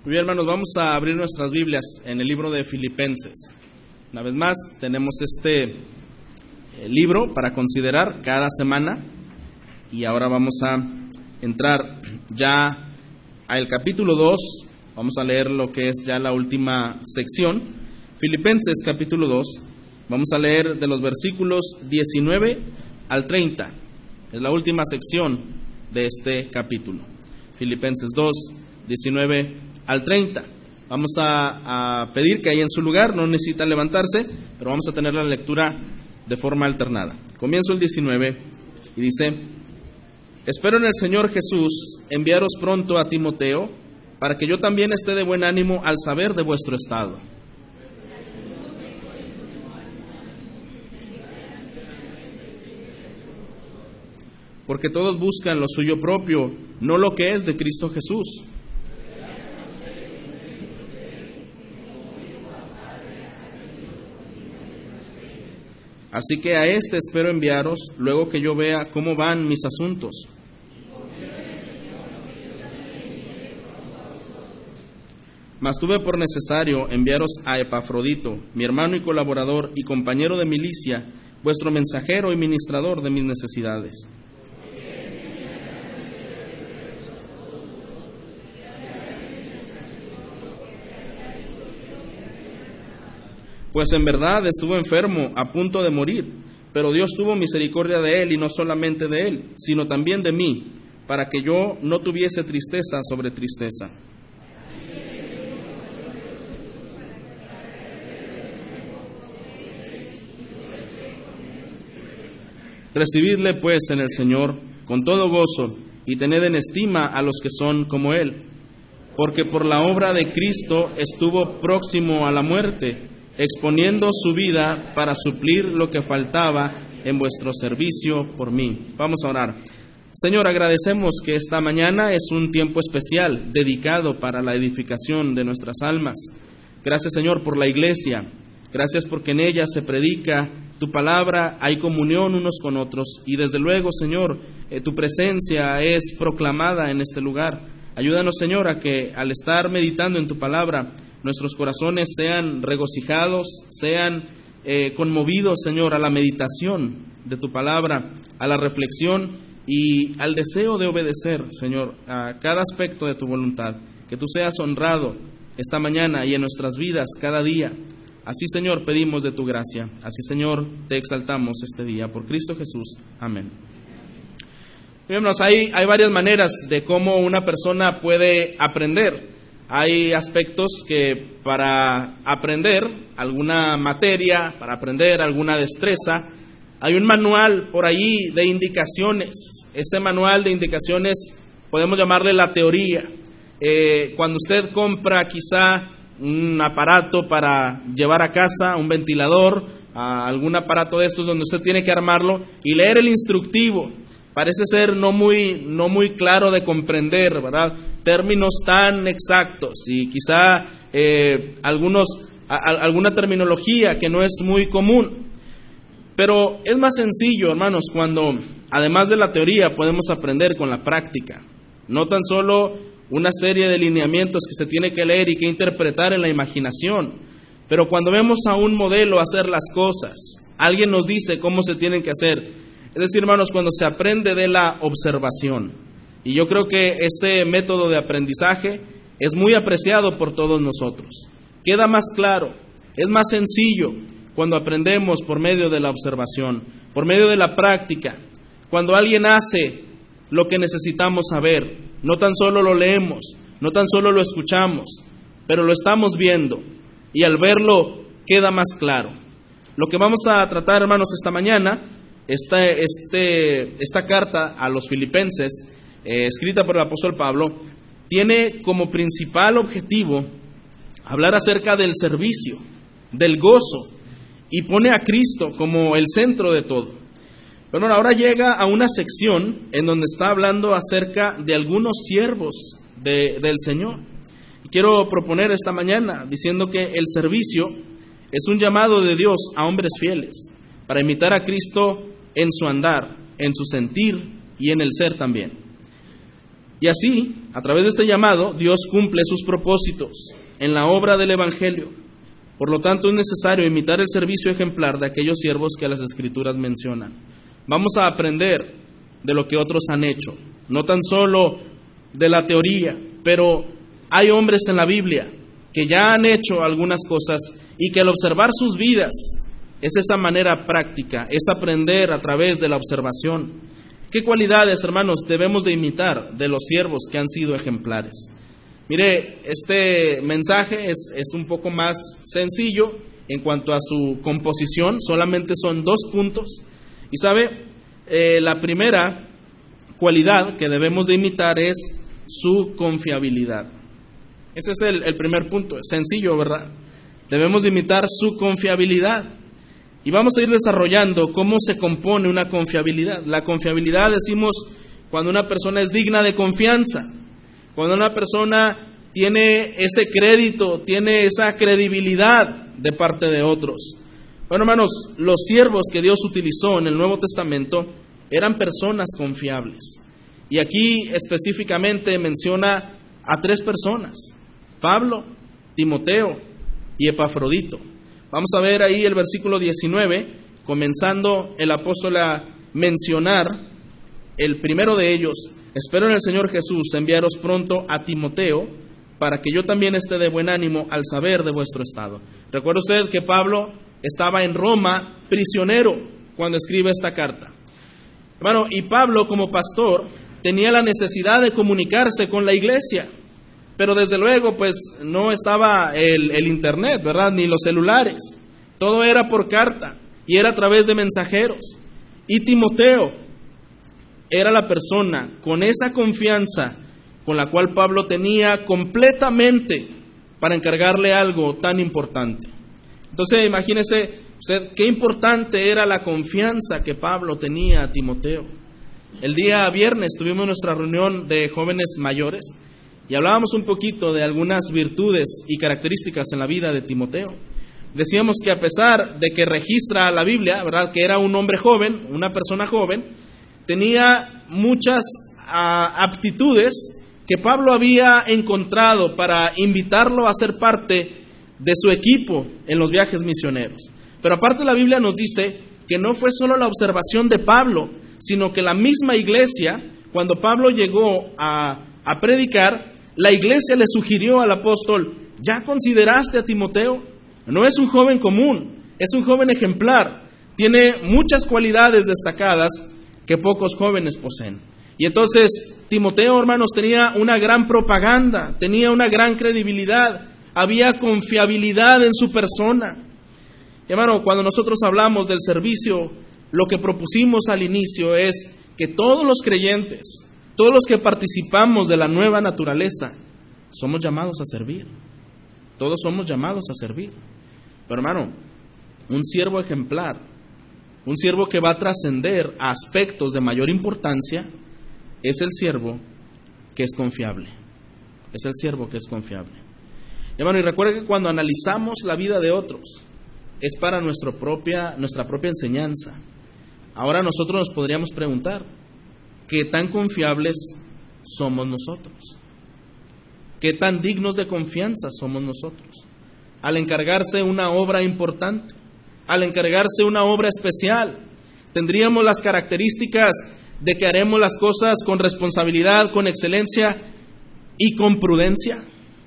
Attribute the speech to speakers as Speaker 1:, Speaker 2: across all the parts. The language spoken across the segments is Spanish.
Speaker 1: Muy bien, hermanos, vamos a abrir nuestras Biblias en el libro de Filipenses. Una vez más, tenemos este libro para considerar cada semana y ahora vamos a entrar ya al capítulo 2. Vamos a leer lo que es ya la última sección. Filipenses capítulo 2. Vamos a leer de los versículos 19 al 30. Es la última sección de este capítulo. Filipenses 2, 19 al 30. Vamos a pedir que ahí en su lugar, no necesita levantarse, pero vamos a tener la lectura de forma alternada. Comienzo el 19 y dice: Espero en el Señor Jesús enviaros pronto a Timoteo, para que yo también esté de buen ánimo al saber de vuestro estado. Porque todos buscan lo suyo propio, no lo que es de Cristo Jesús. Así que a este espero enviaros, luego que yo vea cómo van mis asuntos. Mas tuve por necesario enviaros a Epafrodito, mi hermano y colaborador y compañero de milicia, vuestro mensajero y ministrador de mis necesidades. Pues en verdad estuvo enfermo, a punto de morir, pero Dios tuvo misericordia de él, y no solamente de él, sino también de mí, para que yo no tuviese tristeza sobre tristeza. Recibidle pues en el Señor con todo gozo, y tened en estima a los que son como él, porque por la obra de Cristo estuvo próximo a la muerte, exponiendo su vida para suplir lo que faltaba en vuestro servicio por mí. Vamos a orar. Señor, agradecemos que esta mañana es un tiempo especial dedicado para la edificación de nuestras almas. Gracias, Señor, por la iglesia. Gracias porque en ella se predica tu palabra, hay comunión unos con otros y desde luego, Señor, tu presencia es proclamada en este lugar. Ayúdanos, Señor, a que al estar meditando en tu palabra, nuestros corazones sean regocijados, sean conmovidos, Señor, a la meditación de tu palabra, a la reflexión y al deseo de obedecer, Señor, a cada aspecto de tu voluntad. Que tú seas honrado esta mañana y en nuestras vidas cada día. Así, Señor, pedimos de tu gracia. Así, Señor, te exaltamos este día. Por Cristo Jesús. Amén. Hermanos, hay varias maneras de cómo una persona puede aprender. Hay aspectos que para aprender alguna materia, para aprender alguna destreza, hay un manual por ahí de indicaciones. Ese manual de indicaciones podemos llamarle la teoría. Cuando usted compra quizá un aparato para llevar a casa, un ventilador, algún aparato de estos donde usted tiene que armarlo y leer el instructivo, parece ser no muy claro de comprender, ¿verdad? Términos tan exactos y quizá alguna terminología que no es muy común. Pero es más sencillo, hermanos, cuando además de la teoría podemos aprender con la práctica. No tan solo una serie de lineamientos que se tiene que leer y que interpretar en la imaginación, pero cuando vemos a un modelo hacer las cosas, alguien nos dice cómo se tienen que hacer. Es decir, hermanos, cuando se aprende de la observación. Y yo creo que ese método de aprendizaje es muy apreciado por todos nosotros. Queda más claro, es más sencillo cuando aprendemos por medio de la observación, por medio de la práctica. Cuando alguien hace lo que necesitamos saber, no tan solo lo leemos, no tan solo lo escuchamos, pero lo estamos viendo y al verlo queda más claro. Lo que vamos a tratar, hermanos, esta mañana, esta carta a los filipenses, escrita por el apóstol Pablo, tiene como principal objetivo hablar acerca del servicio, del gozo, y pone a Cristo como el centro de todo. Pero ahora llega a una sección en donde está hablando acerca de algunos siervos del Señor. Y quiero proponer esta mañana diciendo que el servicio es un llamado de Dios a hombres fieles para imitar a Cristo en su andar, en su sentir y en el ser también. Y así, a través de este llamado, Dios cumple sus propósitos en la obra del Evangelio. Por lo tanto, es necesario imitar el servicio ejemplar de aquellos siervos que las Escrituras mencionan. Vamos a aprender de lo que otros han hecho, no tan solo de la teoría, pero hay hombres en la Biblia que ya han hecho algunas cosas y que al observar sus vidas es esa manera práctica, es aprender a través de la observación. ¿Qué cualidades, hermanos, debemos de imitar de los siervos que han sido ejemplares? Mire, este mensaje es un poco más sencillo en cuanto a su composición, solamente son 2 puntos. Y sabe, la primera cualidad que debemos de imitar es su confiabilidad. Ese es el primer punto, es sencillo, ¿verdad? Debemos de imitar su confiabilidad. Y vamos a ir desarrollando cómo se compone una confiabilidad. La confiabilidad decimos cuando una persona es digna de confianza, cuando una persona tiene ese crédito, tiene esa credibilidad de parte de otros. Bueno, hermanos, los siervos que Dios utilizó en el Nuevo Testamento eran personas confiables. Y aquí específicamente menciona a 3 personas: Pablo, Timoteo y Epafrodito. Vamos a ver ahí el versículo 19, comenzando el apóstol a mencionar el primero de ellos: espero en el Señor Jesús enviaros pronto a Timoteo, para que yo también esté de buen ánimo al saber de vuestro estado. Recuerda usted que Pablo estaba en Roma prisionero cuando escribe esta carta. Hermano, y Pablo como pastor tenía la necesidad de comunicarse con la iglesia, pero desde luego pues no estaba el internet, ¿verdad? Ni los celulares. Todo era por carta y era a través de mensajeros. Y Timoteo era la persona con esa confianza con la cual Pablo tenía completamente para encargarle algo tan importante. Entonces imagínese usted qué importante era la confianza que Pablo tenía a Timoteo. El día viernes tuvimos nuestra reunión de jóvenes mayores y hablábamos un poquito de algunas virtudes y características en la vida de Timoteo. Decíamos que a pesar de que registra la Biblia, ¿verdad?, que era un hombre joven, una persona joven, tenía muchas aptitudes que Pablo había encontrado para invitarlo a ser parte de su equipo en los viajes misioneros. Pero aparte la Biblia nos dice que no fue solo la observación de Pablo, sino que la misma iglesia, cuando Pablo llegó a predicar, la iglesia le sugirió al apóstol: ¿ya consideraste a Timoteo? No es un joven común, es un joven ejemplar, tiene muchas cualidades destacadas que pocos jóvenes poseen. Y entonces Timoteo, hermanos, tenía una gran propaganda, tenía una gran credibilidad, había confiabilidad en su persona. Y hermano, cuando nosotros hablamos del servicio, lo que propusimos al inicio es que todos los creyentes, todos los que participamos de la nueva naturaleza, somos llamados a servir. Todos somos llamados a servir. Pero hermano, un siervo ejemplar, un siervo que va a trascender a aspectos de mayor importancia, es el siervo que es confiable. Es el siervo que es confiable. Hermano, y recuerde que cuando analizamos la vida de otros, es para nuestra propia enseñanza. Ahora nosotros nos podríamos preguntar: ¿qué tan confiables somos nosotros? ¿Qué tan dignos de confianza somos nosotros? Al encargarse una obra importante, al encargarse una obra especial, ¿tendríamos las características de que haremos las cosas con responsabilidad, con excelencia y con prudencia?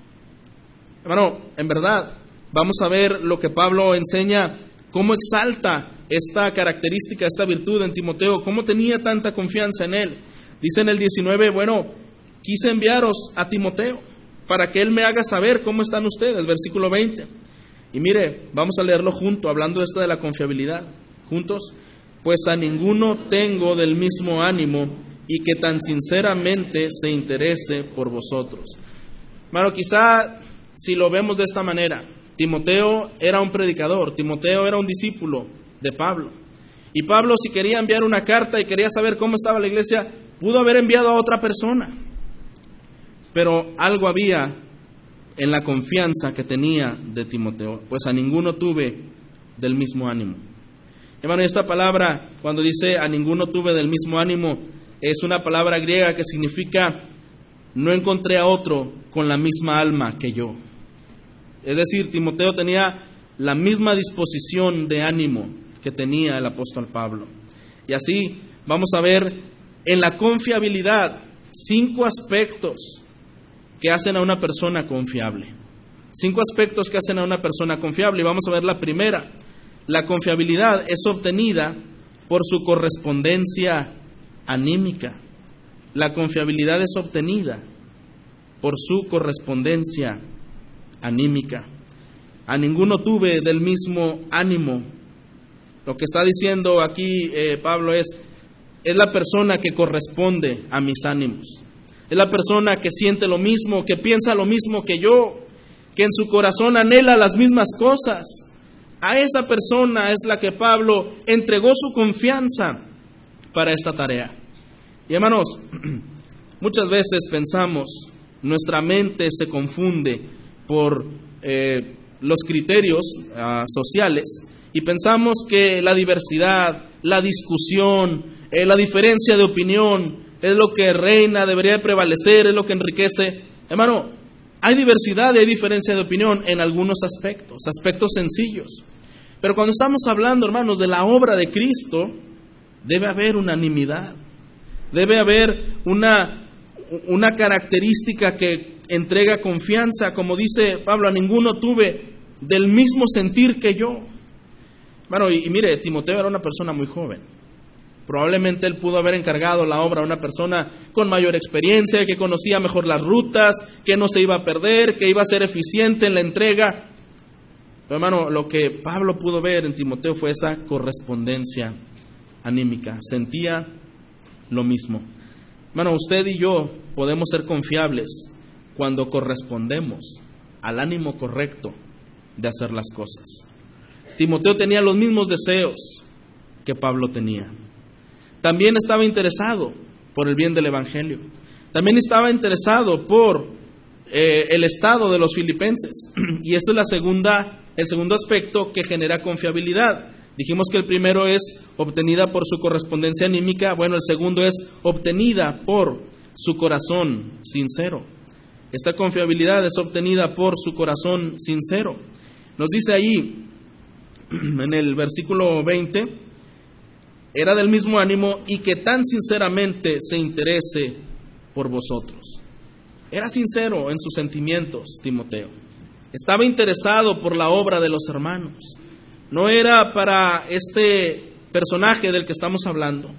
Speaker 1: Hermano, en verdad, vamos a ver lo que Pablo enseña, cómo exalta esta característica, esta virtud en Timoteo, cómo tenía tanta confianza en él. Dice en el 19, bueno, quise enviaros a Timoteo para que él me haga saber cómo están ustedes, versículo 20. Y mire, vamos a leerlo junto, hablando de esto de la confiabilidad, juntos. Pues a ninguno tengo del mismo ánimo y que tan sinceramente se interese por vosotros. Bueno, quizá si lo vemos de esta manera, Timoteo era un predicador, Timoteo era un discípulo de Pablo. Y Pablo, si quería enviar una carta y quería saber cómo estaba la iglesia, pudo haber enviado a otra persona. Pero algo había en la confianza que tenía de Timoteo. Pues a ninguno tuve del mismo ánimo. Hermano, esta palabra, cuando dice a ninguno tuve del mismo ánimo, es una palabra griega que significa no encontré a otro con la misma alma que yo. Es decir, Timoteo tenía la misma disposición de ánimo que tenía el apóstol Pablo. Y así vamos a ver en la confiabilidad 5 aspectos que hacen a una persona confiable. 5 aspectos que hacen a una persona confiable. Y vamos a ver la primera. La confiabilidad es obtenida por su correspondencia anímica. La confiabilidad es obtenida por su correspondencia anímica. A ninguno tuve del mismo ánimo. Lo que está diciendo aquí Pablo es la persona que corresponde a mis ánimos. Es la persona que siente lo mismo, que piensa lo mismo que yo, que en su corazón anhela las mismas cosas. A esa persona es la que Pablo entregó su confianza para esta tarea. Y hermanos, muchas veces pensamos, nuestra mente se confunde por los criterios sociales y pensamos que la diversidad, la discusión, la diferencia de opinión es lo que reina, debería prevalecer, es lo que enriquece. Hermano, hay diversidad y hay diferencia de opinión en algunos aspectos sencillos. Pero cuando estamos hablando, hermanos, de la obra de Cristo, debe haber unanimidad. Debe haber una característica que entrega confianza. Como dice Pablo, a ninguno tuve del mismo sentir que yo. Bueno, y mire, Timoteo era una persona muy joven. Probablemente él pudo haber encargado la obra a una persona con mayor experiencia, que conocía mejor las rutas, que no se iba a perder, que iba a ser eficiente en la entrega. Pero hermano, lo que Pablo pudo ver en Timoteo fue esa correspondencia anímica. Sentía lo mismo. Hermano, usted y yo podemos ser confiables cuando correspondemos al ánimo correcto de hacer las cosas. Timoteo tenía los mismos deseos que Pablo tenía. También estaba interesado por el bien del Evangelio. También estaba interesado por el estado de los filipenses. Y este es el segundo aspecto que genera confiabilidad. Dijimos que el primero es obtenida por su correspondencia anímica. Bueno, el segundo es obtenida por su corazón sincero. Esta confiabilidad es obtenida por su corazón sincero. Nos dice ahí, en el versículo 20, era del mismo ánimo y que tan sinceramente se interese por vosotros. Era sincero en sus sentimientos, Timoteo. Estaba interesado por la obra de los hermanos. No era para este personaje del que estamos hablando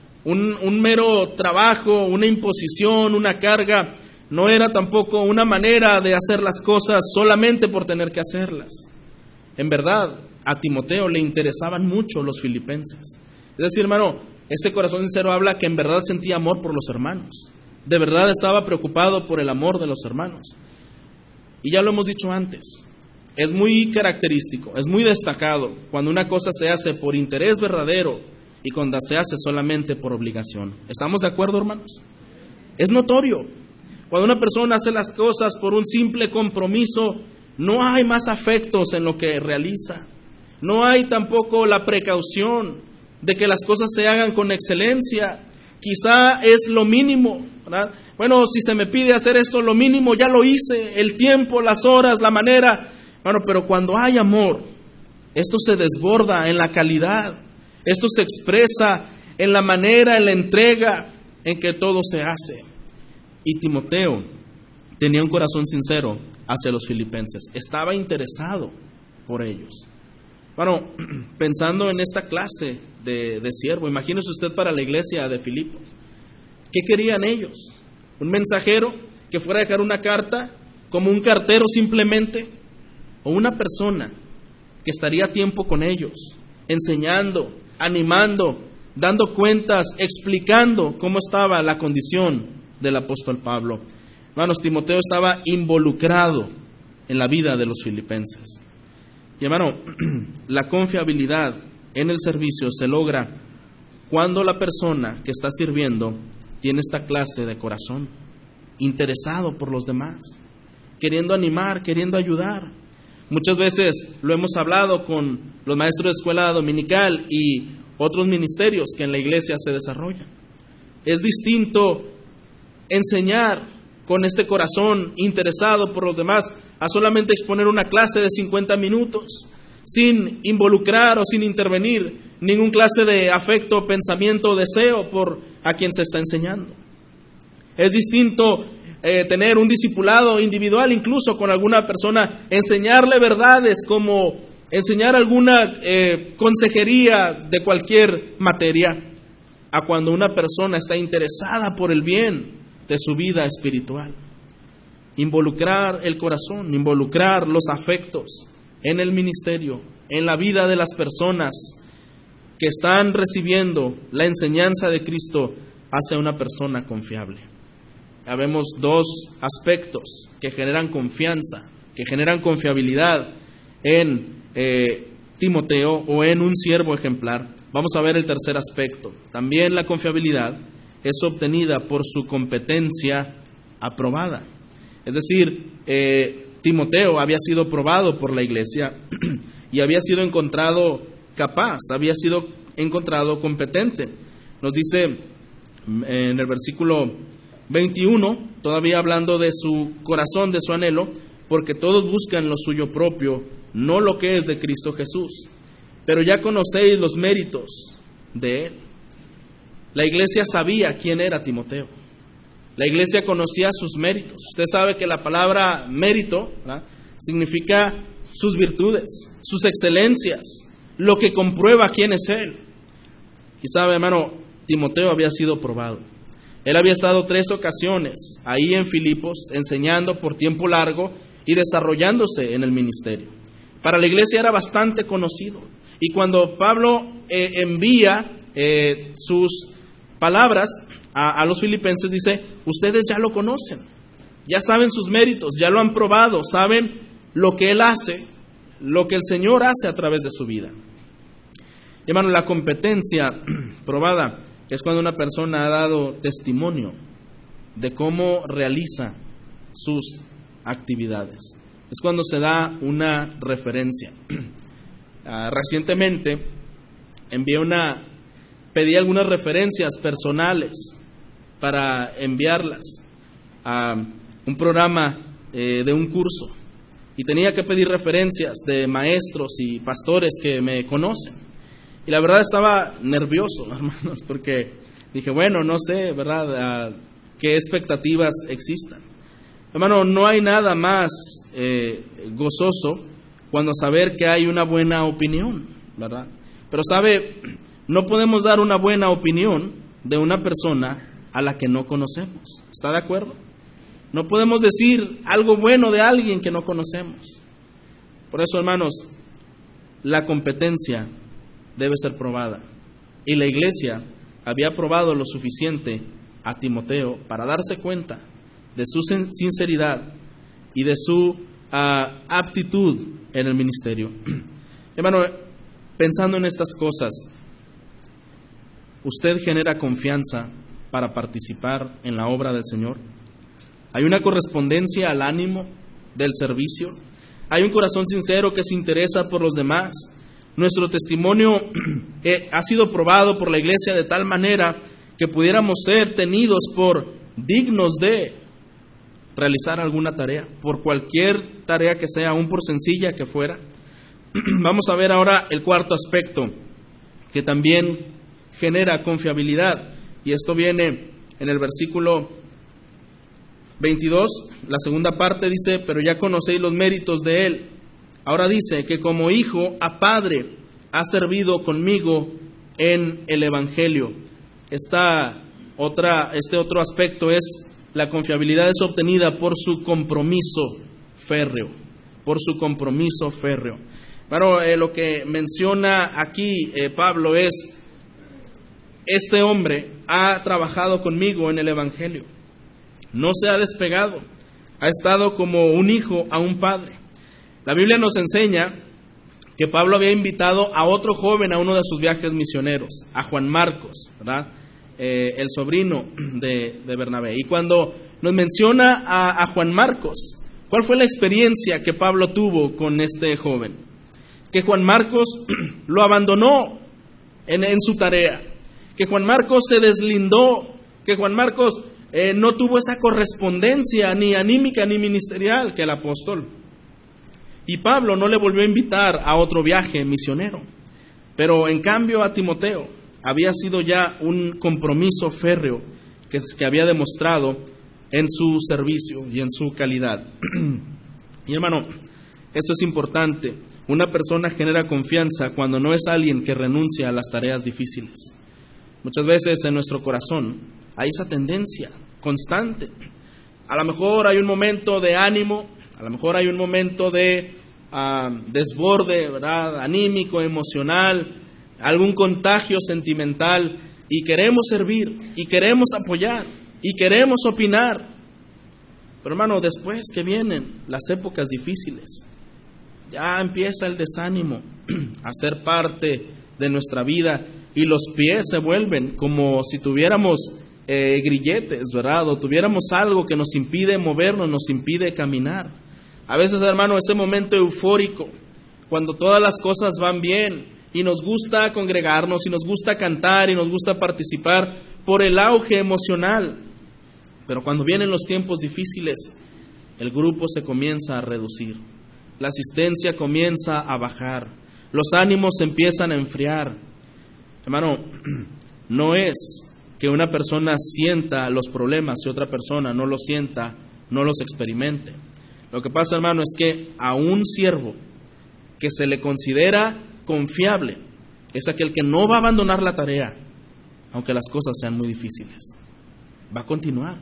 Speaker 1: un mero trabajo, una imposición, una carga. No era tampoco una manera de hacer las cosas solamente por tener que hacerlas. En verdad, a Timoteo le interesaban mucho los filipenses. Es decir, hermano, ese corazón sincero habla que en verdad sentía amor por los hermanos. De verdad estaba preocupado por el amor de los hermanos. Y ya lo hemos dicho antes, es muy característico, es muy destacado cuando una cosa se hace por interés verdadero y cuando se hace solamente por obligación. ¿Estamos de acuerdo, hermanos? Es notorio. Cuando una persona hace las cosas por un simple compromiso, no hay más afectos en lo que realiza. No hay tampoco la precaución de que las cosas se hagan con excelencia. Quizá es lo mínimo, ¿verdad? Bueno, si se me pide hacer esto, lo mínimo ya lo hice, el tiempo, las horas, la manera. Bueno, pero cuando hay amor, esto se desborda en la calidad, esto se expresa en la manera, en la entrega en que todo se hace. Y Timoteo tenía un corazón sincero hacia los filipenses, estaba interesado por ellos. Bueno, pensando en esta clase de siervo, imagínese usted para la iglesia de Filipos. ¿Qué querían ellos? ¿Un mensajero que fuera a dejar una carta como un cartero simplemente? ¿O una persona que estaría a tiempo con ellos, enseñando, animando, dando cuentas, explicando cómo estaba la condición del apóstol Pablo? Hermanos, Timoteo estaba involucrado en la vida de los filipenses. Y hermano, la confiabilidad en el servicio se logra cuando la persona que está sirviendo tiene esta clase de corazón, interesado por los demás, queriendo animar, queriendo ayudar. Muchas veces lo hemos hablado con los maestros de escuela dominical y otros ministerios que en la iglesia se desarrollan. Es distinto enseñar con este corazón interesado por los demás a solamente exponer una clase de 50 minutos, sin involucrar o sin intervenir ningún clase de afecto, pensamiento o deseo por a quien se está enseñando. Es distinto tener un discipulado individual, incluso con alguna persona, enseñarle verdades como enseñar alguna consejería de cualquier materia, a cuando una persona está interesada por el bien de su vida espiritual. Involucrar el corazón, involucrar los afectos en el ministerio, en la vida de las personas que están recibiendo la enseñanza de Cristo, hace a una persona confiable. Habemos dos aspectos que generan confianza, que generan confiabilidad en Timoteo o en un siervo ejemplar. Vamos a ver el tercer aspecto. También la confiabilidad es obtenida por su competencia aprobada. Es decir, Timoteo había sido probado por la iglesia y había sido encontrado capaz, había sido encontrado competente. Nos dice en el versículo 21, todavía hablando de su corazón, de su anhelo, porque todos buscan lo suyo propio, no lo que es de Cristo Jesús. Pero ya conocéis los méritos de Él. La iglesia sabía quién era Timoteo. La iglesia conocía sus méritos. Usted sabe que la palabra mérito, ¿verdad?, significa sus virtudes, sus excelencias, lo que comprueba quién es Él. Y sabe, hermano, Timoteo había sido probado. Él había estado 3 ocasiones ahí en Filipos, enseñando por tiempo largo y desarrollándose en el ministerio. Para la iglesia era bastante conocido. Y cuando Pablo envía sus palabras a los filipenses, dice: ustedes ya lo conocen, ya saben sus méritos, ya lo han probado, saben lo que Él hace, lo que el Señor hace a través de su vida. Y, hermano, la competencia probada es cuando una persona ha dado testimonio de cómo realiza sus actividades. Es cuando se da una referencia. Recientemente pedí algunas referencias personales para enviarlas a un programa de un curso, y tenía que pedir referencias de maestros y pastores que me conocen, y la verdad estaba nervioso, hermanos, porque dije, bueno, no sé, ¿verdad?, qué expectativas existan. Hermano, no hay nada más gozoso cuando saber que hay una buena opinión, ¿verdad? Pero sabe, no podemos dar una buena opinión de una persona a la que no conocemos. ¿Está de acuerdo? No podemos decir algo bueno de alguien que no conocemos. Por eso, hermanos, la competencia debe ser probada. Y la iglesia había probado lo suficiente a Timoteo para darse cuenta de su sinceridad y de su aptitud en el ministerio. Hermano, pensando en estas cosas, ¿usted genera confianza para participar en la obra del Señor? ¿Hay una correspondencia al ánimo del servicio? ¿Hay un corazón sincero que se interesa por los demás? Nuestro testimonio ha sido probado por la iglesia de tal manera que pudiéramos ser tenidos por dignos de realizar alguna tarea, por cualquier tarea que sea, aún por sencilla que fuera. Vamos a ver ahora el cuarto aspecto que también genera confiabilidad, y esto viene en el versículo 22, la segunda parte dice: pero ya conocéis los méritos de Él. Ahora dice que como hijo a padre ha servido conmigo en el Evangelio. Este otro aspecto es: la confiabilidad es obtenida por su compromiso férreo, por su compromiso férreo. Bueno, lo que menciona aquí Pablo es: este hombre ha trabajado conmigo en el Evangelio, no se ha despegado, ha estado como un hijo a un padre. La Biblia nos enseña que Pablo había invitado a otro joven a uno de sus viajes misioneros, a Juan Marcos, ¿verdad?, el sobrino de Bernabé. Y cuando nos menciona a Juan Marcos, ¿cuál fue la experiencia que Pablo tuvo con este joven? Que Juan Marcos lo abandonó en su tarea, que Juan Marcos se deslindó, que Juan Marcos no tuvo esa correspondencia ni anímica ni ministerial que el apóstol. Y Pablo no le volvió a invitar a otro viaje misionero. Pero en cambio a Timoteo había sido ya un compromiso férreo que había demostrado en su servicio y en su calidad. Y hermano, esto es importante. Una persona genera confianza cuando no es alguien que renuncia a las tareas difíciles. Muchas veces en nuestro corazón hay esa tendencia constante. A lo mejor hay un momento de ánimo, a lo mejor hay un momento de desborde, ¿verdad?, anímico, emocional, algún contagio sentimental, y queremos servir, y queremos apoyar, y queremos opinar. Pero hermano, después que vienen las épocas difíciles, ya empieza el desánimo a ser parte de nuestra vida, y los pies se vuelven como si tuviéramos grilletes, ¿verdad? O tuviéramos algo que nos impide movernos, nos impide caminar. A veces, hermano, ese momento eufórico, cuando todas las cosas van bien y nos gusta congregarnos y nos gusta cantar y nos gusta participar por el auge emocional. Pero cuando vienen los tiempos difíciles, el grupo se comienza a reducir, la asistencia comienza a bajar, los ánimos se empiezan a enfriar. Hermano, no es que una persona sienta los problemas y otra persona no los sienta, no los experimente. Lo que pasa, hermano, es que a un siervo que se le considera confiable es aquel que no va a abandonar la tarea, aunque las cosas sean muy difíciles. Va a continuar.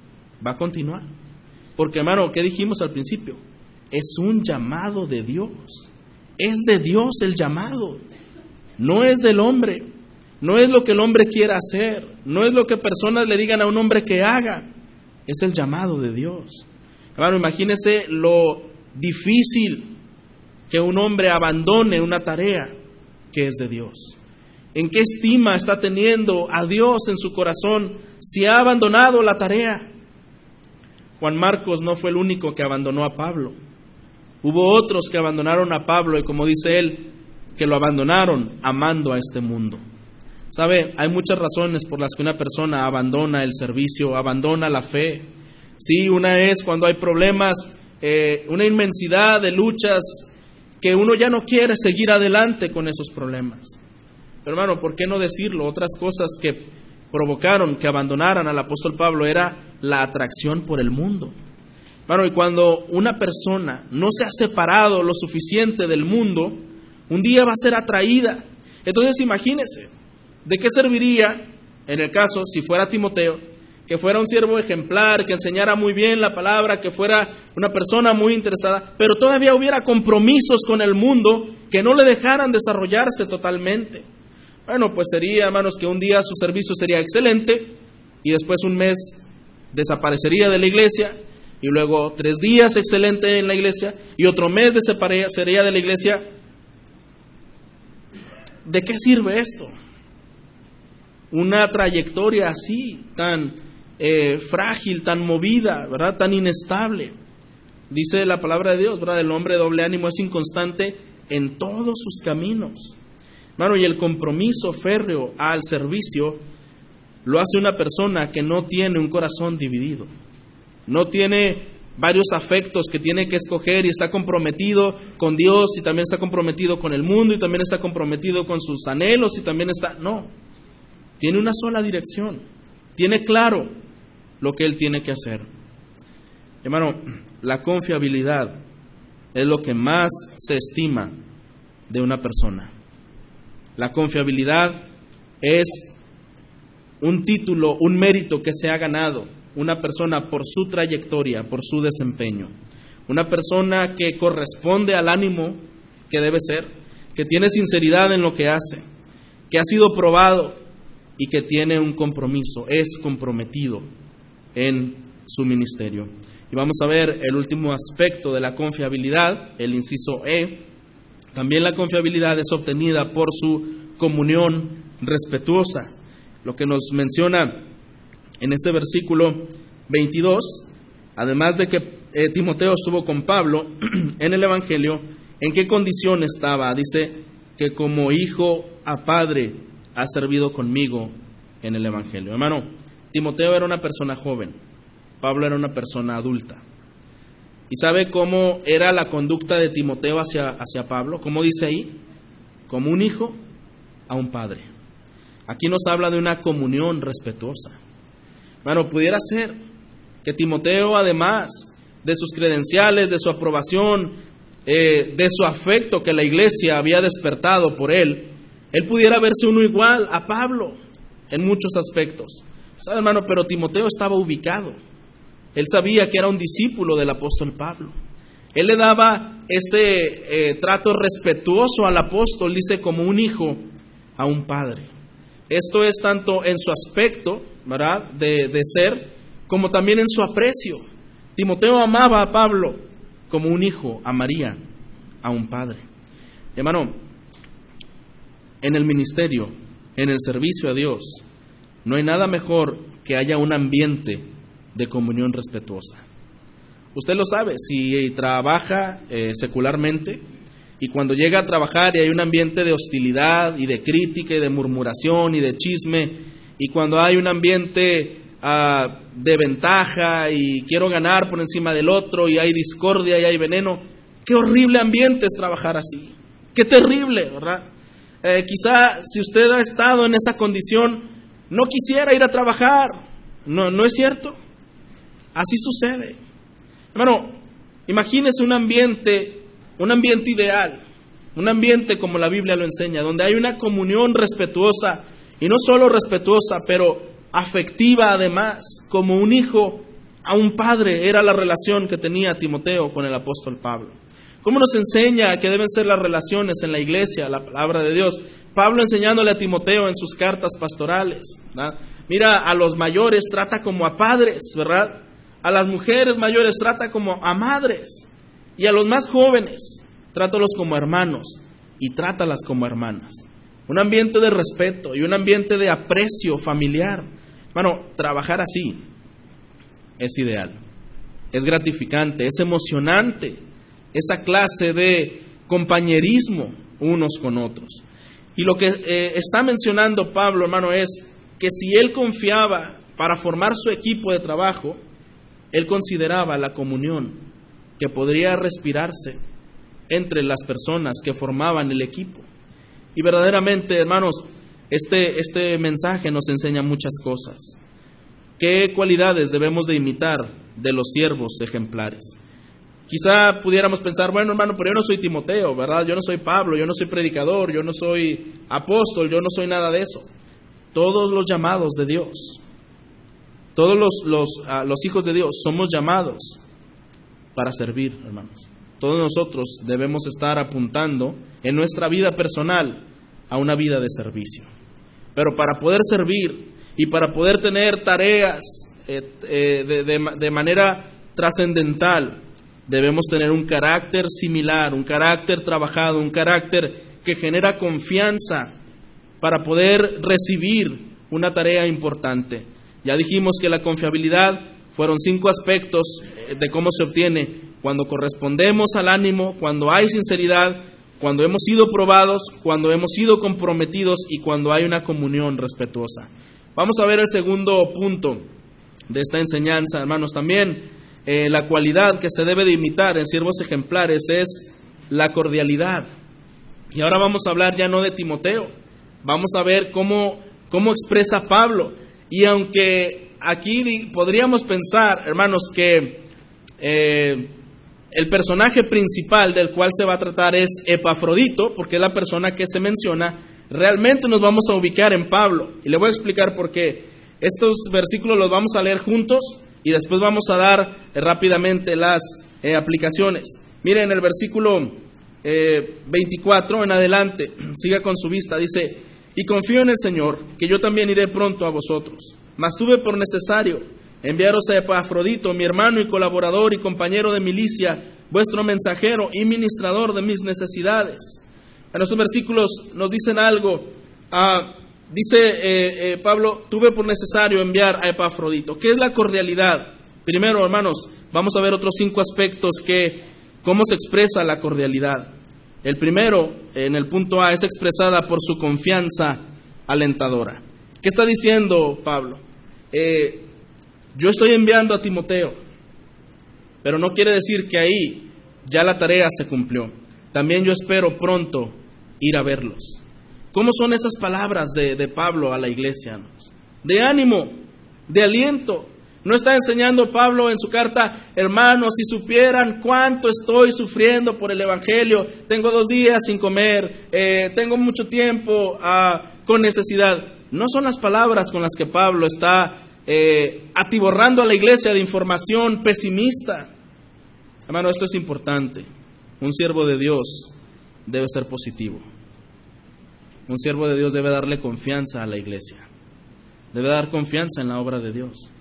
Speaker 1: Porque, hermano, ¿qué dijimos al principio? Es un llamado de Dios. Es de Dios el llamado. No es del hombre. No es lo que el hombre quiera hacer. No es lo que personas le digan a un hombre que haga. Es el llamado de Dios. Hermano, imagínese lo difícil que un hombre abandone una tarea que es de Dios. ¿En qué estima está teniendo a Dios en su corazón si ha abandonado la tarea? Juan Marcos no fue el único que abandonó a Pablo. Hubo otros que abandonaron a Pablo y, como dice él, que lo abandonaron amando a este mundo. ¿Sabe? Hay muchas razones por las que una persona abandona el servicio, abandona la fe. Sí, una es cuando hay problemas, una inmensidad de luchas que uno ya no quiere seguir adelante con esos problemas. Pero hermano, ¿por qué no decirlo? Otras cosas que provocaron que abandonaran al apóstol Pablo era la atracción por el mundo. Hermano, y cuando una persona no se ha separado lo suficiente del mundo, un día va a ser atraída. Entonces imagínese, ¿de qué serviría, en el caso, si fuera Timoteo, que fuera un siervo ejemplar, que enseñara muy bien la palabra, que fuera una persona muy interesada, pero todavía hubiera compromisos con el mundo que no le dejaran desarrollarse totalmente? Bueno, pues sería, hermanos, que un día su servicio sería excelente y después un mes desaparecería de la iglesia y luego 3 días excelente en la iglesia y otro mes desaparecería de la iglesia. ¿De qué sirve esto? Una trayectoria así, tan frágil, tan movida, ¿verdad? Tan inestable. Dice la palabra de Dios, ¿verdad? El hombre de doble ánimo es inconstante en todos sus caminos. Hermano, y el compromiso férreo al servicio lo hace una persona que no tiene un corazón dividido. No tiene varios afectos que tiene que escoger y está comprometido con Dios y también está comprometido con el mundo y también está comprometido con sus anhelos y también está... No, tiene una sola dirección. Tiene claro lo que él tiene que hacer. Hermano, la confiabilidad es lo que más se estima de una persona. La confiabilidad es un título, un mérito que se ha ganado una persona por su trayectoria, por su desempeño. Una persona que corresponde al ánimo que debe ser, que tiene sinceridad en lo que hace, que ha sido probado y que tiene un compromiso, es comprometido en su ministerio. Y vamos a ver el último aspecto de la confiabilidad, el inciso E. También la confiabilidad es obtenida por su comunión respetuosa. Lo que nos menciona en ese versículo 22, además de que Timoteo estuvo con Pablo en el Evangelio, ¿en qué condición estaba? Dice que como hijo a padre ha servido conmigo en el Evangelio. Hermano, Timoteo era una persona joven, Pablo era una persona adulta. ¿Y sabe cómo era la conducta de Timoteo hacia Pablo? ¿Cómo dice ahí? Como un hijo a un padre. Aquí nos habla de una comunión respetuosa. Bueno, pudiera ser que Timoteo, además de sus credenciales, de su aprobación, de su afecto que la iglesia había despertado por él pudiera verse uno igual a Pablo en muchos aspectos. ¿Sabe, hermano? Pero Timoteo estaba ubicado. Él sabía que era un discípulo del apóstol Pablo. Él le daba ese trato respetuoso al apóstol, dice, como un hijo a un padre. Esto es tanto en su aspecto, ¿verdad?, de ser, como también en su aprecio. Timoteo amaba a Pablo como un hijo amaría a un padre. Hermano, en el ministerio, en el servicio a Dios, no hay nada mejor que haya un ambiente de comunión respetuosa. Usted lo sabe, si trabaja secularmente y cuando llega a trabajar y hay un ambiente de hostilidad y de crítica y de murmuración y de chisme, y cuando hay un ambiente de ventaja y quiero ganar por encima del otro y hay discordia y hay veneno, qué horrible ambiente es trabajar así, qué terrible, ¿verdad? Quizá si usted ha estado en esa condición no quisiera ir a trabajar, ¿no es cierto? Así sucede. Hermano, imagínese un ambiente ideal, un ambiente como la Biblia lo enseña, donde hay una comunión respetuosa, y no solo respetuosa, pero afectiva además, como un hijo a un padre, era la relación que tenía Timoteo con el apóstol Pablo. ¿Cómo nos enseña que deben ser las relaciones en la iglesia, la palabra de Dios? Pablo enseñándole a Timoteo en sus cartas pastorales, ¿verdad? Mira, a los mayores trata como a padres, ¿verdad? A las mujeres mayores trata como a madres, y a los más jóvenes trátalos como hermanos y trátalas como hermanas. Un ambiente de respeto y un ambiente de aprecio familiar. Bueno, trabajar así es ideal, es gratificante, es emocionante, esa clase de compañerismo unos con otros. Y lo que está mencionando Pablo, hermano, es que si él confiaba para formar su equipo de trabajo, él consideraba la comunión que podría respirarse entre las personas que formaban el equipo. Y verdaderamente, hermanos, este mensaje nos enseña muchas cosas. ¿Qué cualidades debemos de imitar de los siervos ejemplares? Quizá pudiéramos pensar, bueno, hermano, pero yo no soy Timoteo, ¿verdad? Yo no soy Pablo, yo no soy predicador, yo no soy apóstol, yo no soy nada de eso. Todos los llamados de Dios, todos los hijos de Dios somos llamados para servir, hermanos. Todos nosotros debemos estar apuntando en nuestra vida personal a una vida de servicio. Pero para poder servir y para poder tener tareas de manera trascendental, debemos tener un carácter similar, un carácter trabajado, un carácter que genera confianza para poder recibir una tarea importante. Ya dijimos que la confiabilidad fueron 5 aspectos de cómo se obtiene: cuando correspondemos al ánimo, cuando hay sinceridad, cuando hemos sido probados, cuando hemos sido comprometidos y cuando hay una comunión respetuosa. Vamos a ver el segundo punto de esta enseñanza, hermanos. También la cualidad que se debe de imitar en siervos ejemplares es la cordialidad. Y ahora vamos a hablar ya no de Timoteo, vamos a ver cómo expresa Pablo. Y aunque aquí podríamos pensar, hermanos, que el personaje principal del cual se va a tratar es Epafrodito, porque es la persona que se menciona, realmente nos vamos a ubicar en Pablo. Y le voy a explicar por qué. Estos versículos los vamos a leer juntos y después vamos a dar rápidamente las aplicaciones. Miren el versículo 24 en adelante, siga con su vista, dice: y confío en el Señor, que yo también iré pronto a vosotros, mas tuve por necesario enviaros a Epafrodito, mi hermano y colaborador y compañero de milicia, vuestro mensajero y ministrador de mis necesidades. En estos versículos nos dicen algo. Dice Pablo: tuve por necesario enviar a Epafrodito. ¿Qué es la cordialidad? Primero, hermanos, vamos a ver otros 5 aspectos cómo se expresa la cordialidad. El primero, en el punto A, es expresada por su confianza alentadora. ¿Qué está diciendo Pablo? yo estoy enviando a Timoteo, pero no quiere decir que ahí ya la tarea se cumplió. También yo espero pronto ir a verlos. ¿Cómo son esas palabras de Pablo a la iglesia, hermanos? De ánimo, de aliento. No está enseñando Pablo en su carta: hermanos, si supieran cuánto estoy sufriendo por el Evangelio, tengo 2 días sin comer, tengo mucho tiempo con necesidad. No son las palabras con las que Pablo está atiborrando a la iglesia de información pesimista. Hermano, esto es importante. Un siervo de Dios debe ser positivo. Un siervo de Dios debe darle confianza a la iglesia. Debe dar confianza en la obra de Dios.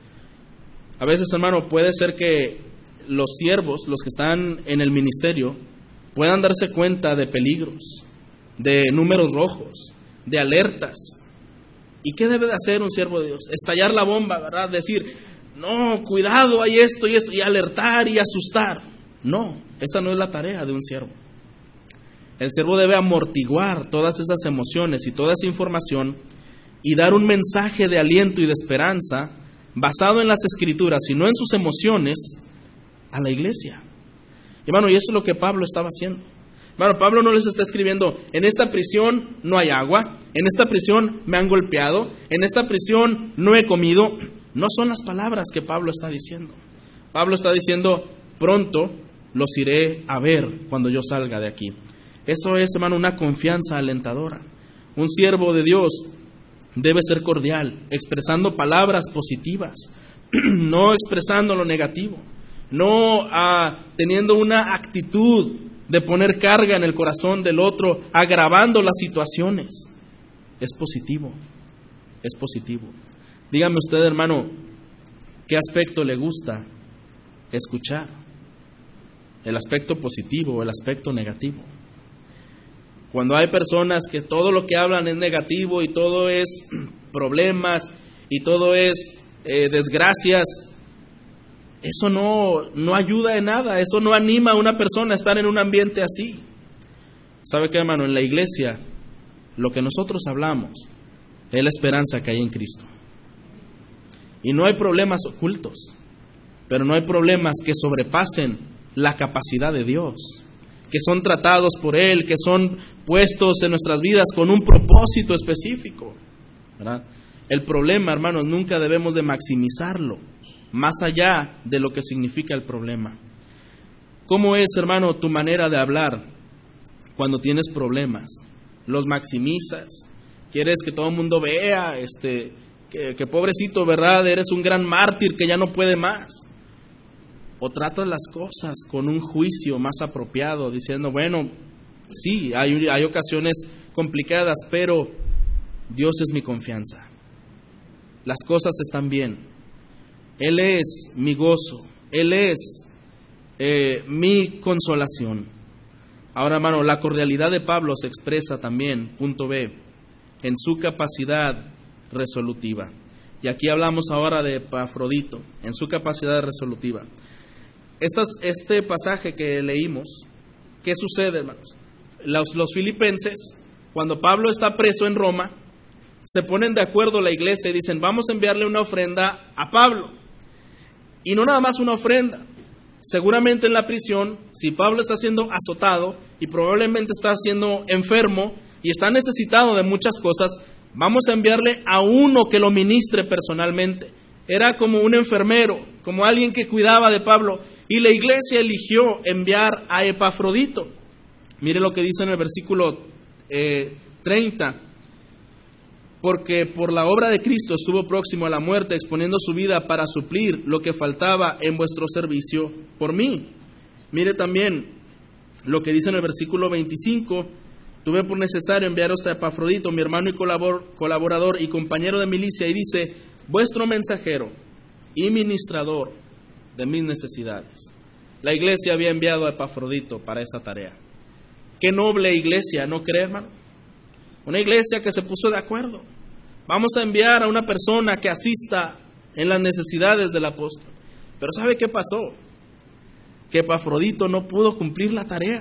Speaker 1: A veces, hermano, puede ser que los siervos, los que están en el ministerio, puedan darse cuenta de peligros, de números rojos, de alertas. ¿Y qué debe de hacer un siervo de Dios? Estallar la bomba, ¿verdad? Decir: no, cuidado, hay esto y esto, y alertar y asustar. No, esa no es la tarea de un siervo. El siervo debe amortiguar todas esas emociones y toda esa información y dar un mensaje de aliento y de esperanza basado en las Escrituras y no en sus emociones a la iglesia. Hermano, y eso es lo que Pablo estaba haciendo. Hermano, Pablo no les está escribiendo: en esta prisión no hay agua, en esta prisión me han golpeado, en esta prisión no he comido. No son las palabras que Pablo está diciendo. Pablo está diciendo: pronto los iré a ver cuando yo salga de aquí. Eso es, hermano, una confianza alentadora. Un siervo de Dios debe ser cordial, expresando palabras positivas, no expresando lo negativo, no teniendo una actitud de poner carga en el corazón del otro, agravando las situaciones. Es positivo, es positivo. Dígame usted, hermano, ¿qué aspecto le gusta escuchar? ¿El aspecto positivo o el aspecto negativo? Cuando hay personas que todo lo que hablan es negativo y todo es problemas y todo es desgracias, eso no ayuda en nada, eso no anima a una persona a estar en un ambiente así. ¿Sabe qué, hermano? En la iglesia, lo que nosotros hablamos es la esperanza que hay en Cristo. Y no hay problemas ocultos, pero no hay problemas que sobrepasen la capacidad de Dios, que son tratados por Él, que son puestos en nuestras vidas con un propósito específico, ¿verdad? El problema, hermanos, nunca debemos de maximizarlo, más allá de lo que significa el problema. ¿Cómo es, hermano, tu manera de hablar cuando tienes problemas? ¿Los maximizas? ¿Quieres que todo el mundo vea que pobrecito, ¿verdad? Eres un gran mártir que ya no puede más? ¿O tratas las cosas con un juicio más apropiado, diciendo: bueno, sí, hay ocasiones complicadas, pero Dios es mi confianza, las cosas están bien, Él es mi gozo, Él es mi consolación? Ahora, hermano, la cordialidad de Pablo se expresa también, punto B, en su capacidad resolutiva. Y aquí hablamos ahora de Epafrodito, en su capacidad resolutiva. Este pasaje que leímos, ¿qué sucede, hermanos? Los filipenses, cuando Pablo está preso en Roma, se ponen de acuerdo la iglesia y dicen: vamos a enviarle una ofrenda a Pablo. Y no nada más una ofrenda. Seguramente en la prisión, si Pablo está siendo azotado y probablemente está siendo enfermo y está necesitado de muchas cosas, vamos a enviarle a uno que lo ministre personalmente. Era como un enfermero, como alguien que cuidaba de Pablo. Y la iglesia eligió enviar a Epafrodito. Mire lo que dice en el versículo 30. Porque por la obra de Cristo estuvo próximo a la muerte, exponiendo su vida para suplir lo que faltaba en vuestro servicio por mí. Mire también lo que dice en el versículo 25. Tuve por necesario enviaros a Epafrodito, mi hermano y colaborador y compañero de milicia, y dice: vuestro mensajero y ministrador de mis necesidades. La iglesia había enviado a Epafrodito para esa tarea. Qué noble iglesia, ¿no cree, hermano? Una iglesia que se puso de acuerdo. Vamos a enviar a una persona que asista en las necesidades del apóstol. Pero ¿sabe qué pasó? Que Epafrodito no pudo cumplir la tarea.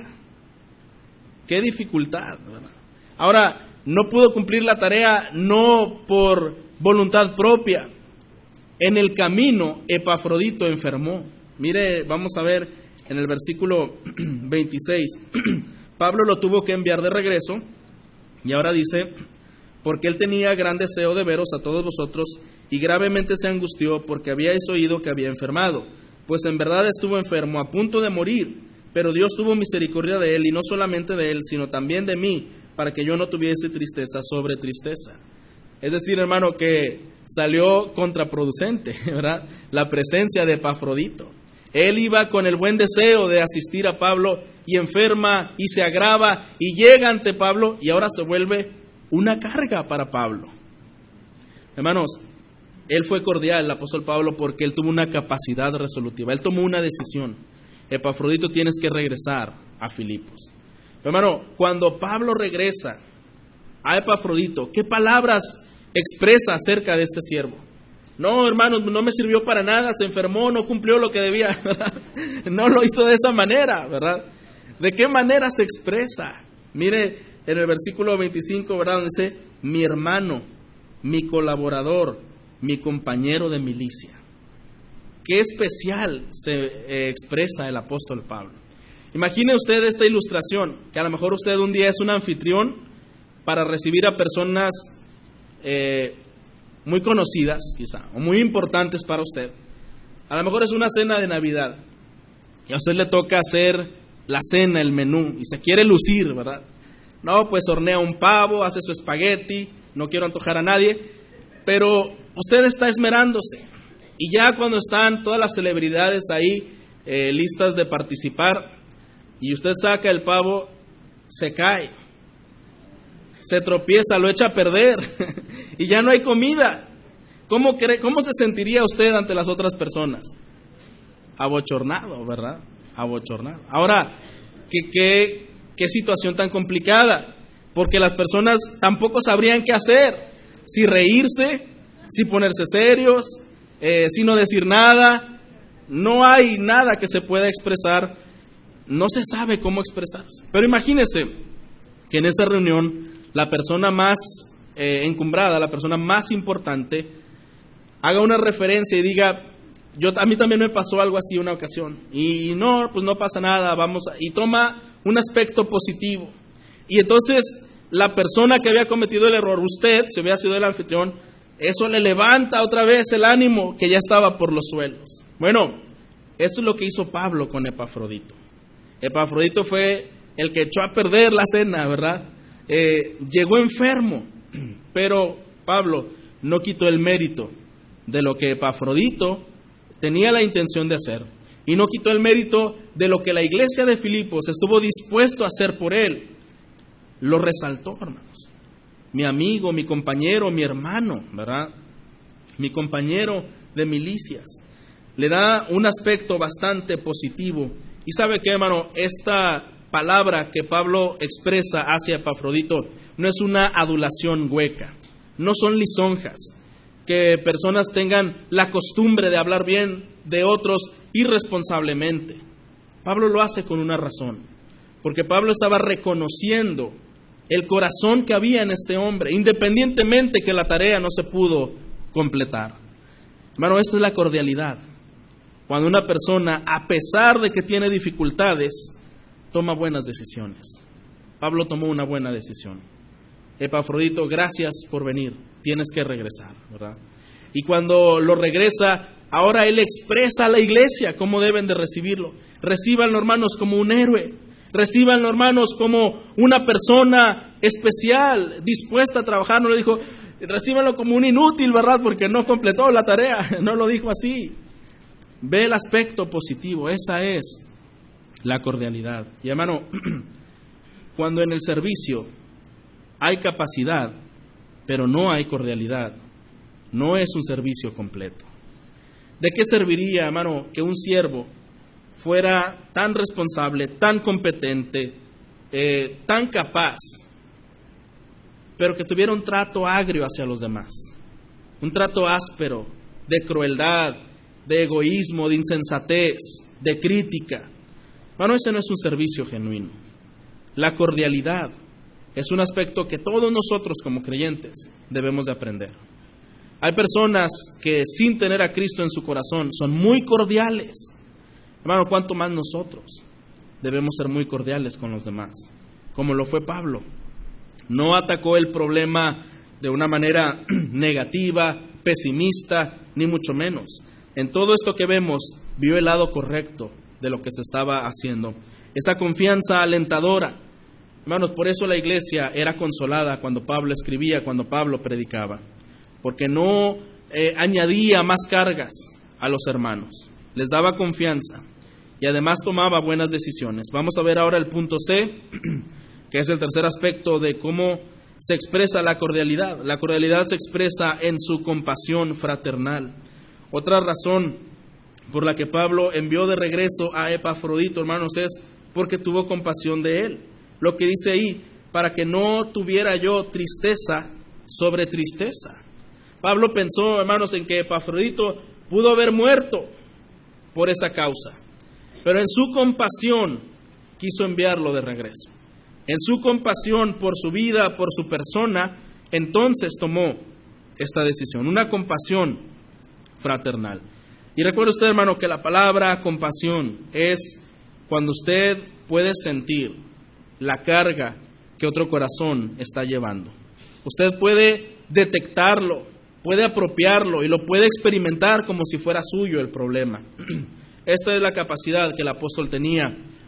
Speaker 1: Qué dificultad, ¿verdad? Ahora, no pudo cumplir la tarea no por voluntad propia, En el camino, Epafrodito enfermó. Mire, vamos a ver en el versículo 26. Pablo lo tuvo que enviar de regreso, y ahora dice: porque él tenía gran deseo de veros a todos vosotros, y gravemente se angustió, porque habíais oído que había enfermado. Pues en verdad estuvo enfermo, a punto de morir, pero Dios tuvo misericordia de él, y no solamente de él, sino también de mí, para que yo no tuviese tristeza sobre tristeza. Es decir, hermano, que salió contraproducente, ¿verdad?, la presencia de Epafrodito. Él iba con el buen deseo de asistir a Pablo, y enferma, y se agrava, y llega ante Pablo, y ahora se vuelve una carga para Pablo. Hermanos, él fue cordial, el apóstol Pablo, porque él tuvo una capacidad resolutiva. Él tomó una decisión: Epafrodito, tienes que regresar a Filipos. Hermano, cuando Pablo regresa a Epafrodito, ¿qué palabras expresa acerca de este siervo? No, hermano, no me sirvió para nada, se enfermó, no cumplió lo que debía, ¿verdad? No lo hizo de esa manera, ¿verdad? ¿De qué manera se expresa? Mire, en el versículo 25, ¿verdad?, donde dice: mi hermano, mi colaborador, mi compañero de milicia. Qué especial se expresa el apóstol Pablo. Imagine usted esta ilustración, que a lo mejor usted un día es un anfitrión para recibir a personas muy conocidas, quizá, o muy importantes para usted. A lo mejor es una cena de Navidad, y a usted le toca hacer la cena, el menú, y se quiere lucir, ¿verdad? No, pues hornea un pavo, hace su espagueti, no quiero antojar a nadie, pero usted está esmerándose. Y ya cuando están todas las celebridades ahí listas de participar, y usted saca el pavo, se cae, se tropieza, lo echa a perder, y ya no hay comida. ¿Cómo se sentiría usted ante las otras personas? Abochornado, ¿verdad? Abochornado. Ahora, ¿qué situación tan complicada? Porque las personas tampoco sabrían qué hacer, si reírse, si ponerse serios, si no decir nada. No hay nada que se pueda expresar, no se sabe cómo expresarse. Pero imagínese que en esa reunión la persona más encumbrada, la persona más importante, haga una referencia y diga: a mí también me pasó algo así una ocasión, y no, pues no pasa nada, y toma un aspecto positivo. Y entonces la persona que había cometido el error, usted, si hubiera sido el anfitrión, eso le levanta otra vez el ánimo que ya estaba por los suelos. Bueno, eso es lo que hizo Pablo con Epafrodito. Epafrodito fue el que echó a perder la cena, ¿verdad? Llegó enfermo, pero Pablo no quitó el mérito de lo que Epafrodito tenía la intención de hacer, y no quitó el mérito de lo que la iglesia de Filipos estuvo dispuesto a hacer por él. Lo resaltó, hermanos. Mi amigo, mi compañero, mi hermano, ¿verdad? Mi compañero de milicias. Le da un aspecto bastante positivo. Y ¿sabe qué, hermano? Esta palabra que Pablo expresa hacia Epafrodito no es una adulación hueca, no son lisonjas, que personas tengan la costumbre de hablar bien de otros irresponsablemente. Pablo lo hace con una razón, porque Pablo estaba reconociendo el corazón que había en este hombre, independientemente que la tarea no se pudo completar. Hermano, esta es la cordialidad. Cuando una persona, a pesar de que tiene dificultades, toma buenas decisiones. Pablo tomó una buena decisión. Epafrodito, gracias por venir, tienes que regresar, ¿verdad? Y cuando lo regresa, ahora él expresa a la iglesia cómo deben de recibirlo. Recíbanlo, hermanos, como un héroe. Recíbanlo, hermanos, como una persona especial, dispuesta a trabajar. No le dijo, recíbanlo como un inútil, ¿verdad?, porque no completó la tarea. No lo dijo así. Ve el aspecto positivo, esa es la cordialidad. Y hermano, cuando en el servicio hay capacidad, pero no hay cordialidad, no es un servicio completo. ¿De qué serviría, hermano, que un siervo fuera tan responsable, tan competente, tan capaz, pero que tuviera un trato agrio hacia los demás? Un trato áspero, de crueldad, de egoísmo, de insensatez, de crítica. Bueno, ese no es un servicio genuino. La cordialidad es un aspecto que todos nosotros como creyentes debemos de aprender. Hay personas que sin tener a Cristo en su corazón son muy cordiales. Hermano, ¿cuánto más nosotros debemos ser muy cordiales con los demás? Como lo fue Pablo. No atacó el problema de una manera negativa, pesimista, ni mucho menos. En todo esto que vemos, vio el lado correcto de lo que se estaba haciendo. Esa confianza alentadora. Hermanos, por eso la iglesia era consolada cuando Pablo escribía, cuando Pablo predicaba. Porque no añadía más cargas a los hermanos. Les daba confianza y además tomaba buenas decisiones. Vamos a ver ahora el punto C, que es el tercer aspecto de cómo se expresa la cordialidad. La cordialidad se expresa en su compasión fraternal. Otra razón por la que Pablo envió de regreso a Epafrodito, hermanos, es porque tuvo compasión de él. Lo que dice ahí, para que no tuviera yo tristeza sobre tristeza. Pablo pensó, hermanos, en que Epafrodito pudo haber muerto por esa causa, pero en su compasión quiso enviarlo de regreso. En su compasión por su vida, por su persona, entonces tomó esta decisión, una compasión fraternal. Y recuerde usted, hermano, que la palabra compasión es cuando usted puede sentir la carga que otro corazón está llevando. Usted puede detectarlo, puede apropiarlo y lo puede experimentar como si fuera suyo el problema. Esta es la capacidad que el apóstol tenía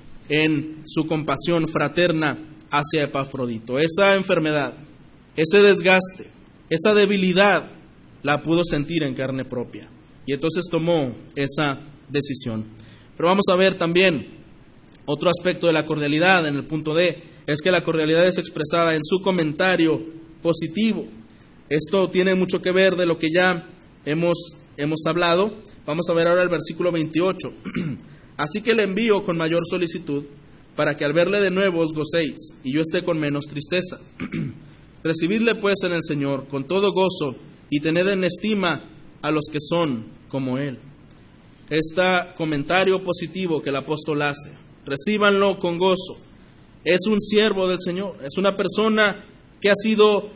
Speaker 1: en su compasión fraterna hacia Epafrodito. Esa enfermedad, ese desgaste, esa debilidad la pudo sentir en carne propia y entonces tomó esa decisión. Pero vamos a ver también otro aspecto de la cordialidad en el punto D, es que la cordialidad es expresada en su comentario positivo. Esto tiene mucho que ver de lo que ya hemos hablado. Vamos a ver ahora el versículo 28. Así que le envío con mayor solicitud, para que al verle de nuevo os gocéis, y yo esté con menos tristeza. Recibidle pues en el Señor con todo gozo, y tened en estima a los que son como Él. Este comentario positivo que el apóstol hace, recíbanlo con gozo. Es un siervo del Señor, es una persona que ha sido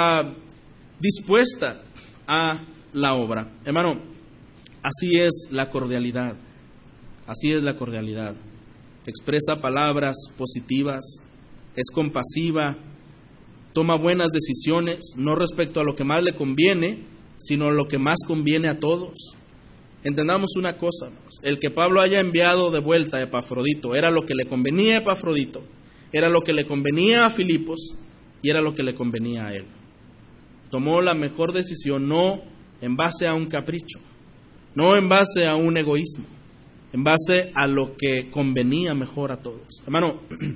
Speaker 1: dispuesta a la obra. Hermano, así es la cordialidad. Así es la cordialidad. Expresa palabras positivas, es compasiva, toma buenas decisiones, no respecto a lo que más le conviene, sino a lo que más conviene a todos. Entendamos una cosa, el que Pablo haya enviado de vuelta a Epafrodito era lo que le convenía a Epafrodito, era lo que le convenía a Filipos y era lo que le convenía a él. Tomó la mejor decisión, no en base a un capricho, no en base a un egoísmo, en base a lo que convenía mejor a todos. Hermano,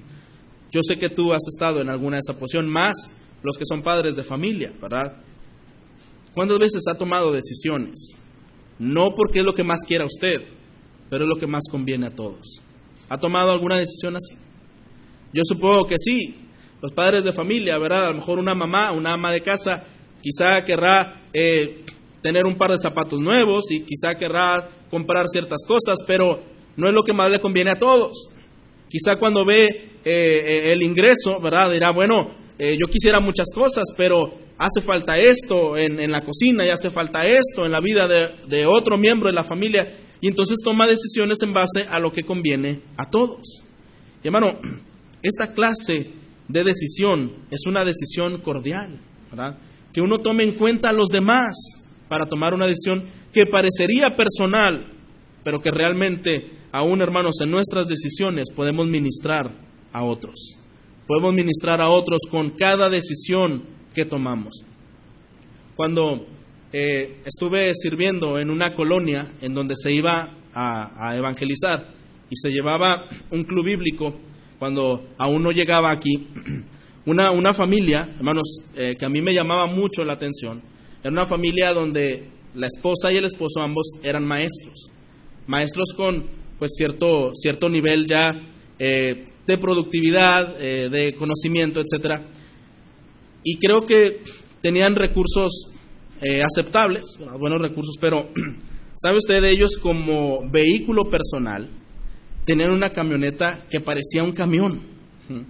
Speaker 1: yo sé que tú has estado en alguna de esa posición, más los que son padres de familia, ¿verdad? ¿Cuántas veces ha tomado decisiones? No porque es lo que más quiera usted, pero es lo que más conviene a todos. ¿Ha tomado alguna decisión así? Yo supongo que sí. Los padres de familia, ¿verdad? A lo mejor una mamá, una ama de casa, quizá querrá tener un par de zapatos nuevos y quizá querrá comprar ciertas cosas, pero no es lo que más le conviene a todos. Quizá cuando ve el ingreso, ¿verdad? Dirá, bueno, yo quisiera muchas cosas, pero hace falta esto en la cocina y hace falta esto en la vida de otro miembro de la familia, y entonces toma decisiones en base a lo que conviene a todos. Y hermano, esta clase de decisión es una decisión cordial, ¿verdad? Que uno tome en cuenta a los demás para tomar una decisión que parecería personal, pero que realmente aún, hermanos, en nuestras decisiones podemos ministrar a otros. Podemos ministrar a otros con cada decisión que tomamos. Cuando estuve sirviendo en una colonia en donde se iba a evangelizar y se llevaba un club bíblico, cuando aún no llegaba aquí, una familia, hermanos, que a mí me llamaba mucho la atención, era una familia donde la esposa y el esposo ambos eran maestros con pues cierto nivel ya de productividad, de conocimiento, etcétera. Y creo que tenían recursos aceptables, buenos recursos, pero ¿sabe usted de ellos como vehículo personal? Tenían una camioneta que parecía un camión.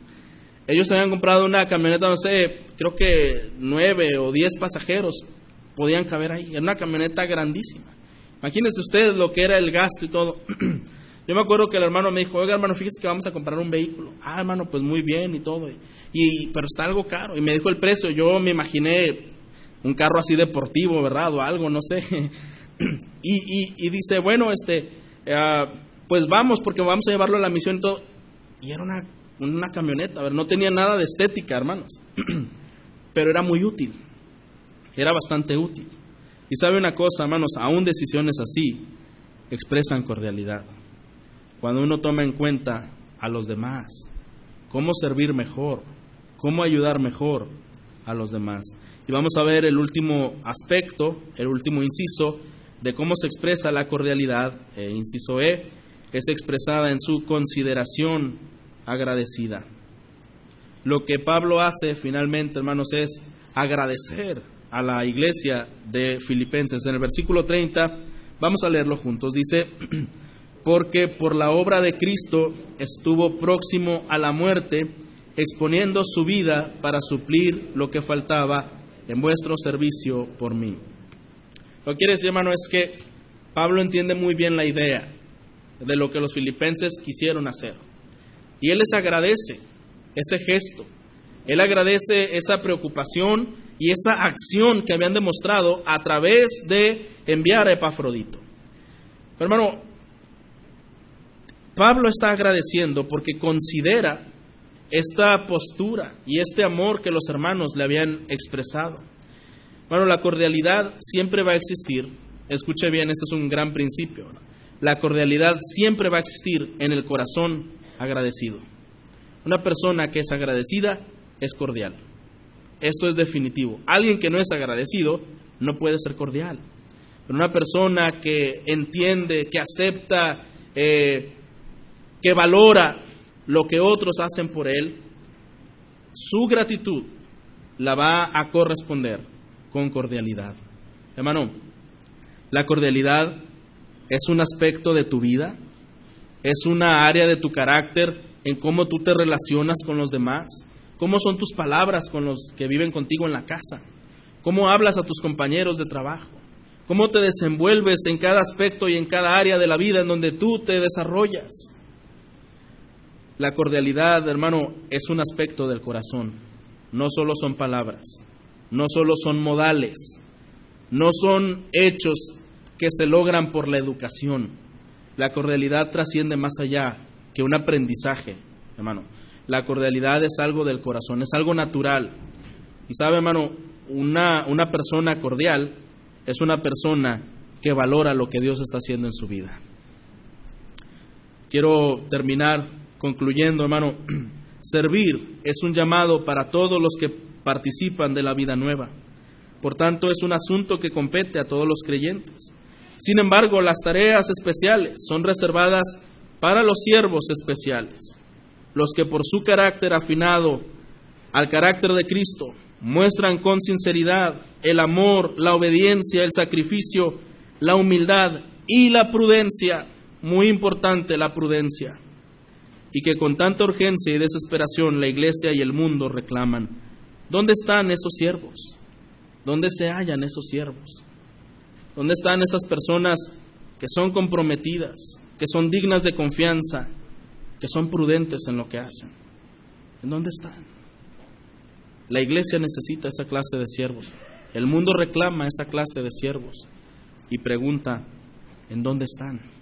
Speaker 1: Ellos habían comprado una camioneta, no sé, creo que 9 o 10 pasajeros, podían caber ahí. Era una camioneta grandísima. Imagínense ustedes lo que era el gasto y todo. Yo me acuerdo que el hermano me dijo, oiga hermano, fíjese que vamos a comprar un vehículo. Ah, hermano, pues muy bien y todo. Pero está algo caro. Y me dijo el precio. Yo me imaginé un carro así deportivo, ¿verdad? O algo, no sé. Y dice, bueno, pues vamos, porque vamos a llevarlo a la misión y todo. Y era una camioneta, a ver, no tenía nada de estética, hermanos. Pero era muy útil. Era bastante útil. Y sabe una cosa, hermanos, aún decisiones así expresan cordialidad. Cuando uno toma en cuenta a los demás, cómo servir mejor, cómo ayudar mejor a los demás. Y vamos a ver el último aspecto, el último inciso de cómo se expresa la cordialidad. Inciso E, es expresada en su consideración agradecida. Lo que Pablo hace finalmente, hermanos, es agradecer a la iglesia de Filipenses. En el versículo 30, vamos a leerlo juntos, dice, porque por la obra de Cristo estuvo próximo a la muerte, exponiendo su vida para suplir lo que faltaba en vuestro servicio por mí. Lo que quiere decir, hermano, es que Pablo entiende muy bien la idea de lo que los filipenses quisieron hacer. Y él les agradece ese gesto. Él agradece esa preocupación y esa acción que habían demostrado a través de enviar a Epafrodito. Pero, hermano, Pablo está agradeciendo porque considera esta postura y este amor que los hermanos le habían expresado. Bueno, la cordialidad siempre va a existir. Escuche bien, este es un gran principio, ¿no? La cordialidad siempre va a existir en el corazón agradecido. Una persona que es agradecida es cordial. Esto es definitivo. Alguien que no es agradecido no puede ser cordial. Pero una persona que entiende, que acepta, que valora lo que otros hacen por él, su gratitud la va a corresponder con cordialidad. Hermano, la cordialidad es un aspecto de tu vida, es una área de tu carácter en cómo tú te relacionas con los demás, cómo son tus palabras con los que viven contigo en la casa, cómo hablas a tus compañeros de trabajo, cómo te desenvuelves en cada aspecto y en cada área de la vida en donde tú te desarrollas. La cordialidad, hermano, es un aspecto del corazón. No solo son palabras, no solo son modales, no son hechos que se logran por la educación. La cordialidad trasciende más allá que un aprendizaje, hermano. La cordialidad es algo del corazón, es algo natural. Y sabe, hermano, una persona cordial es una persona que valora lo que Dios está haciendo en su vida. Quiero terminar concluyendo, hermano. Servir es un llamado para todos los que participan de la vida nueva. Por tanto, es un asunto que compete a todos los creyentes. Sin embargo, las tareas especiales son reservadas para los siervos especiales, los que por su carácter afinado al carácter de Cristo muestran con sinceridad el amor, la obediencia, el sacrificio, la humildad y la prudencia. Muy importante, la prudencia. Y que con tanta urgencia y desesperación la iglesia y el mundo reclaman. ¿Dónde están esos siervos? ¿Dónde se hallan esos siervos? ¿Dónde están esas personas que son comprometidas, que son dignas de confianza, que son prudentes en lo que hacen? ¿En dónde están? La iglesia necesita esa clase de siervos. El mundo reclama esa clase de siervos y pregunta, ¿en dónde están?